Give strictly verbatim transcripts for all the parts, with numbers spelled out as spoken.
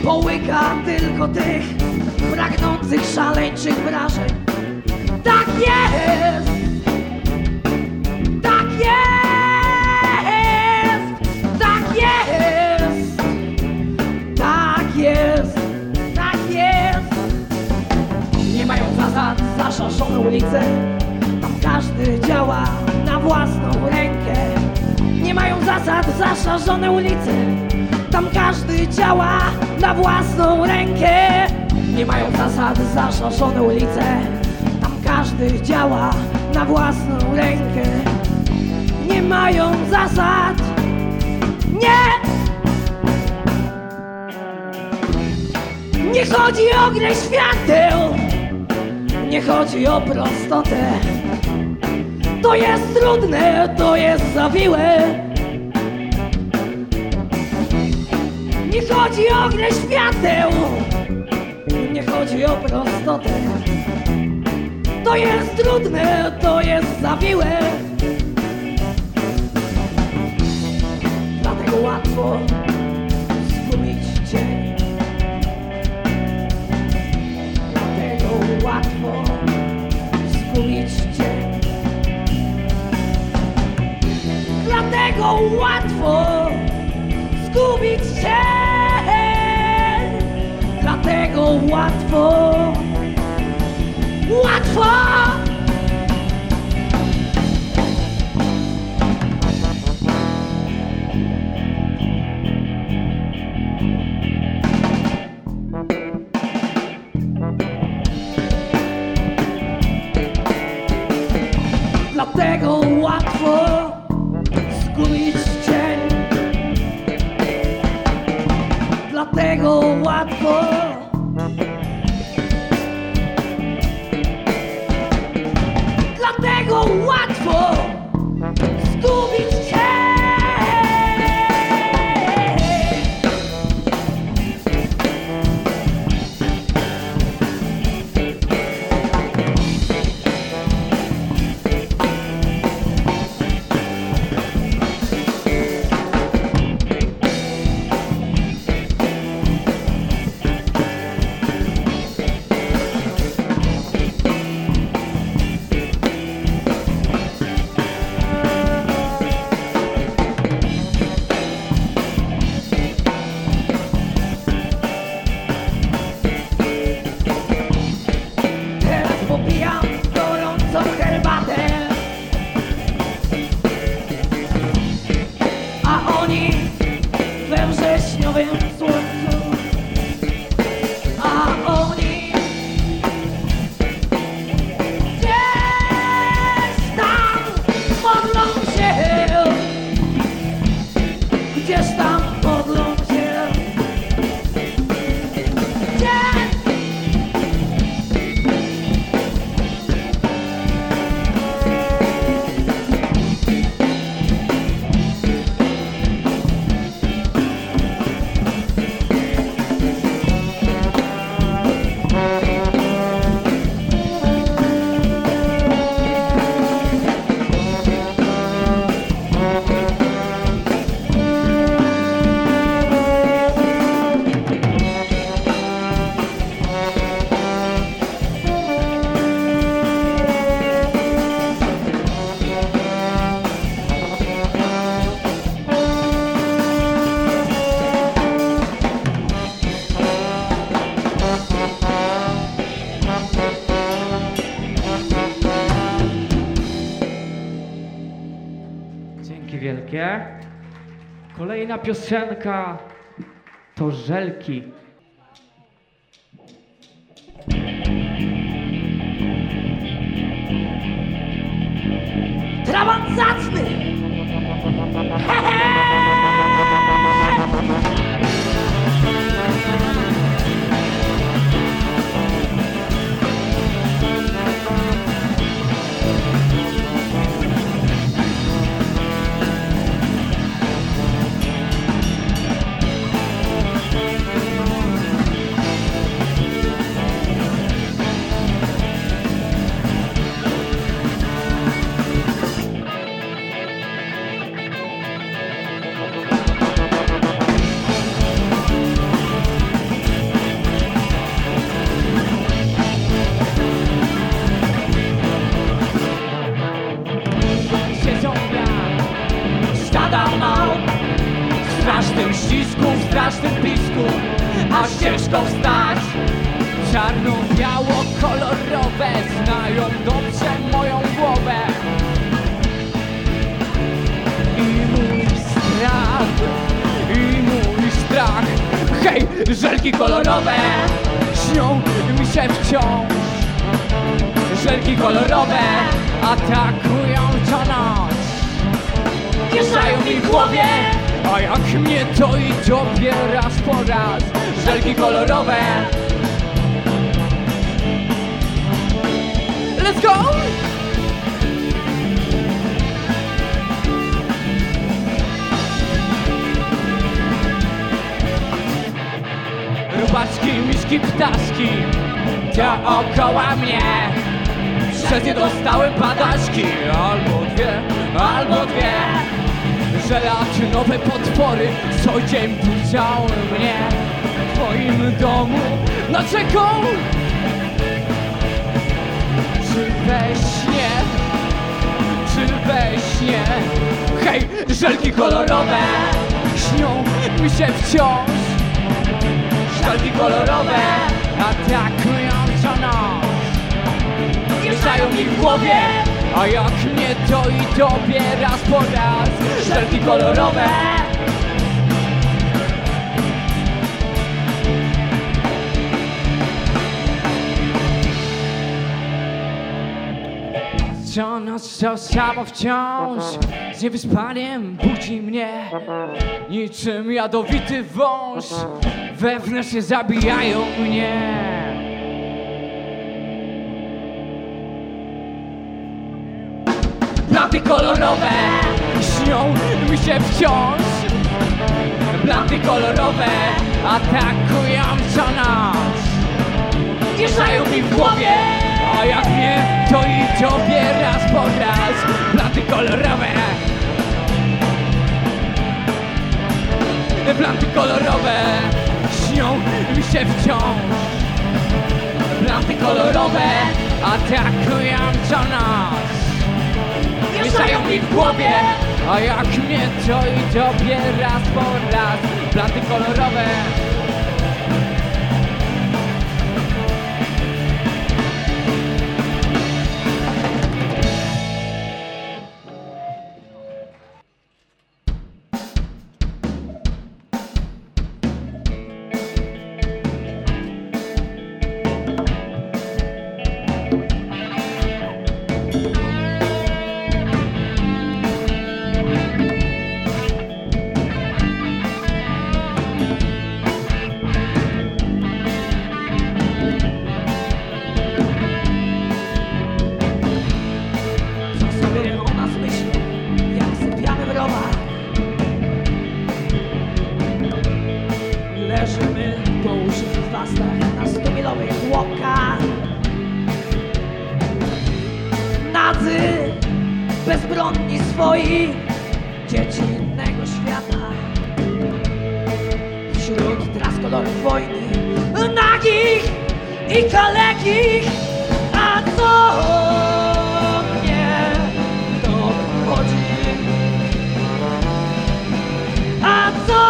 połyka tylko tych pragnących szaleńczych wrażeń. Tak jest, tak jest, tak jest, tak jest, tak jest. Nie mają zasad zaszaszone ulice, tam każdy działa na własną rękę. Nie mają zasad zaszarzone ulice, tam każdy działa na własną rękę. Nie mają zasad zaszarzone ulice, tam każdy działa na własną rękę. Nie mają zasad, nie! Nie chodzi o grę świateł, nie chodzi o prostotę. To jest trudne, to jest zawiłe. Nie chodzi o grę świateł, nie chodzi o prostotę. To jest trudne, to jest zawiłe. Dlatego łatwo zgubić cię. Dlatego łatwo zgubić cię. Dlatego łatwo zgubić cię. Dlatego łatwo, łatwo. Dlatego łatwo zgubić cię. Dlatego łatwo. Dlatego łatwo zgubić cię. We wrześniowym słońcu, a oni gdzieś tam modlą się, gdzieś tam modlą się, gdzieś. Dzięki wielkie. Kolejna piosenka to Żelki. Trabant zacny! He, he! ścisku, w strasznym pisku, aż ciężko wstać. Czarno-biało-kolorowe znają dobrze moją głowę. I mój strach, i mój strach. Hej, żelki kolorowe śnią mi się wciąż. Żelki kolorowe atakują co noc. Mieszają mi w głowie, a jak mnie to i tobie raz po raz. Żelki kolorowe. Let's go! Robaczki, miśki, ptaszki dookoła mnie. Przez nie dostałem padaczki. Albo dwie, albo dwie. Żelatynowe potwory co dzień budziały mnie. W twoim domu dlaczego? Czy we śnie? Czy we śnie? Hej, żelki kolorowe śnią mi się wciąż. Żelki kolorowe atakują co noc. Mieszają mi w głowie, a jak mnie to i tobie raz po raz. Żelki kolorowe. Co noc to samo wciąż z niewyspaniem budzi mnie. Niczym jadowity wąż wewnętrznie zabijają mnie. Planty kolorowe śnią mi się wciąż. Planty kolorowe atakują co noc. Mieszają mi w głowie, a jak mnie to i tobie raz po raz. Planty kolorowe. Planty kolorowe śnią mi się wciąż. Planty kolorowe atakują co noc. Mieszają mi w głowie, a jak mnie to i tobie raz po raz. Planty kolorowe. Leżymy po uszy w chwastach na stumilowych łokach. Nadzy, bezbronni swoi, dzieci innego świata. Wśród tras kolorów wojny, nagich i kalekich. A co mnie to obchodzi? A co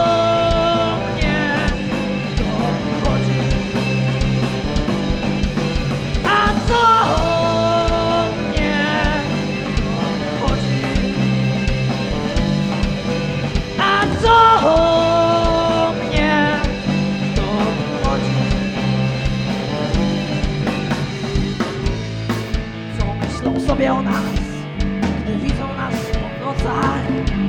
sobie o nas, gdy widzą nas po nocach.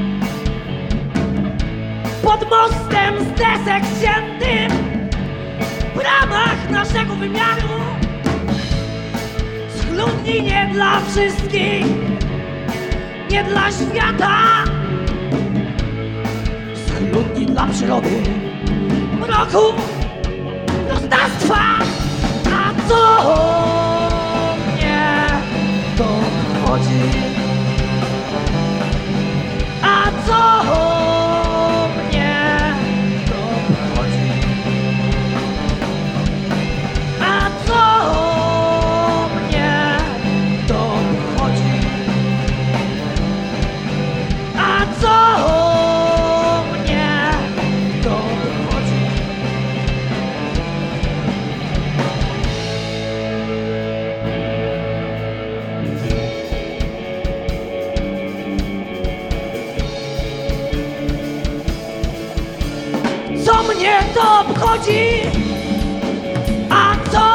Pod mostem z desek ściętym, w ramach naszego wymiaru. Schludni nie dla wszystkich, nie dla świata. Schludni dla przyrody, mroku, prostactwa. A co to chodzi? A co mnie to chodzi? A co mnie to chodzi? A co mnie Co mnie to obchodzi? A co?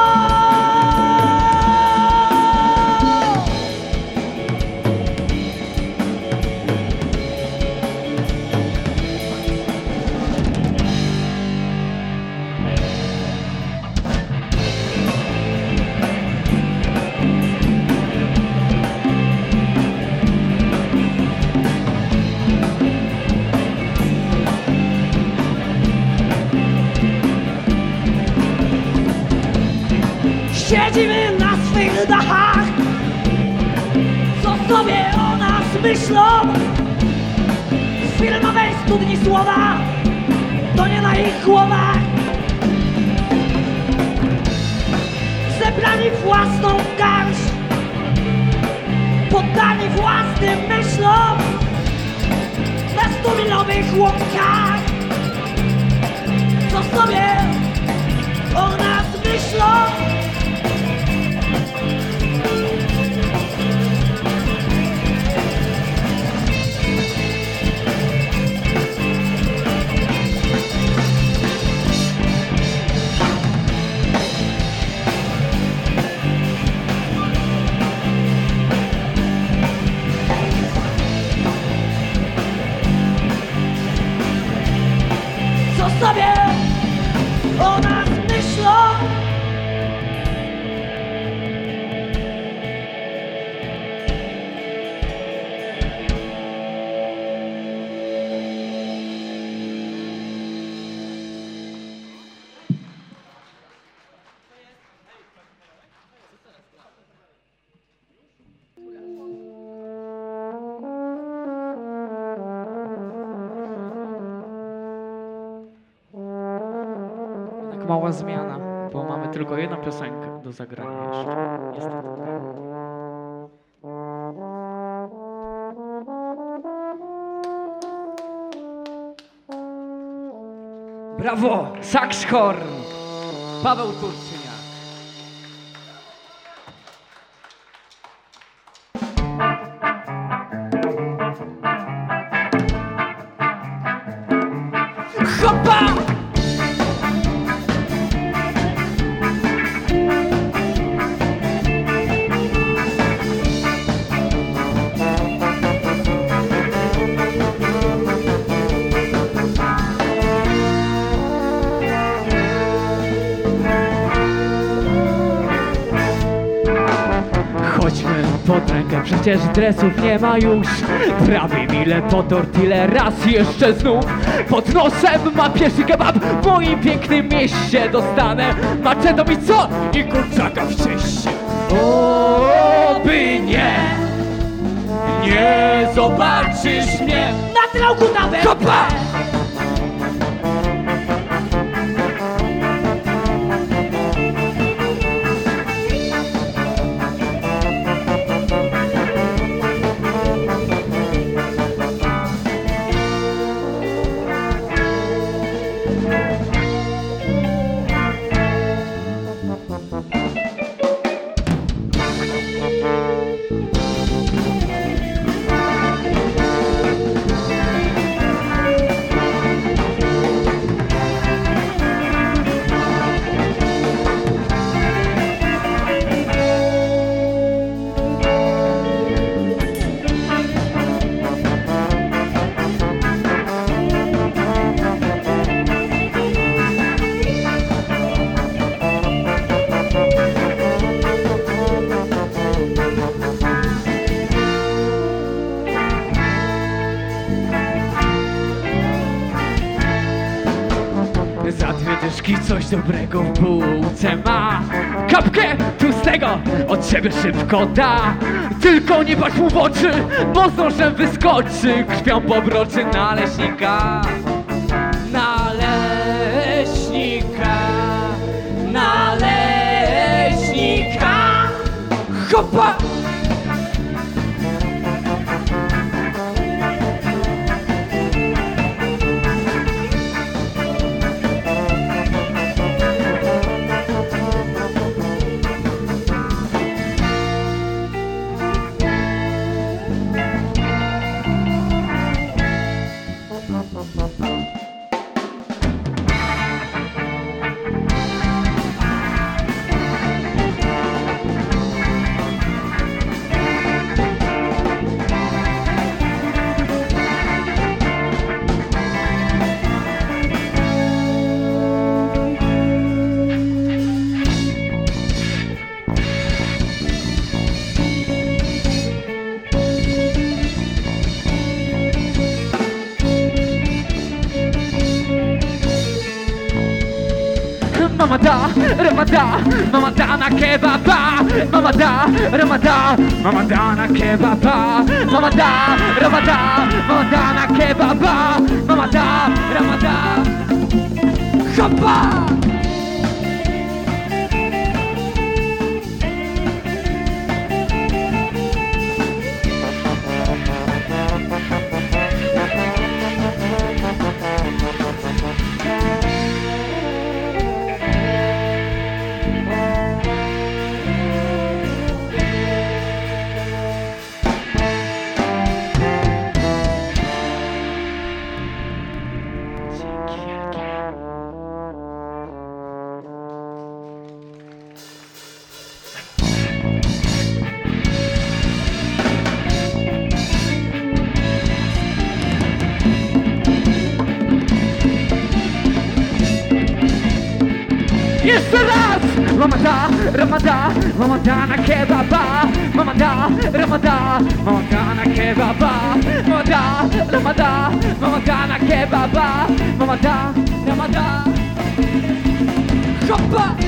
Siedzimy na swych dachach, co sobie o nas myślą. Z filmowej studni słowa, to nie na ich głowach. Zebrani w własną garść, poddani własnym myślom, na stumilowych łąkach, co sobie o nas myślą. Co sobie o nas myślą. Mała zmiana, bo mamy tylko jedną piosenkę do zagrania jeszcze, niestety. Brawo! Saxhorn! Paweł Turczyniak. Hopa! Chodźmy pod rękę, przecież dresów nie ma już. Prawie mile po tortille, raz jeszcze znów. Pod nosem ma pieszy kebab, w moim pięknym mieście dostanę maczetą i co? I kurczaka w cieście. Oby nie, nie zobaczysz mnie Na trałku nawet. Hopa! Za dwie dyszki coś dobrego w bułce ma. Kapkę tłustego od siebie szybko da. Tylko nie patrz mu w oczy, bo z nożem wyskoczy. Krwią pobroczy naleśnika. Naleśnika. Naleśnika. Hopa! mama da, ramada, mama da na kebaba, mama da, ramada, mama da na kebaba, mama da, ramada, mama da na kebaba, mama da, ramada, hoppa! Jeszcze raz! Mama da, ramada, mama da na kebaba, mama da, ramada, mama da na kebaba, mama da, ramada, mama da na kebaba, mama da, ramada, hoppa!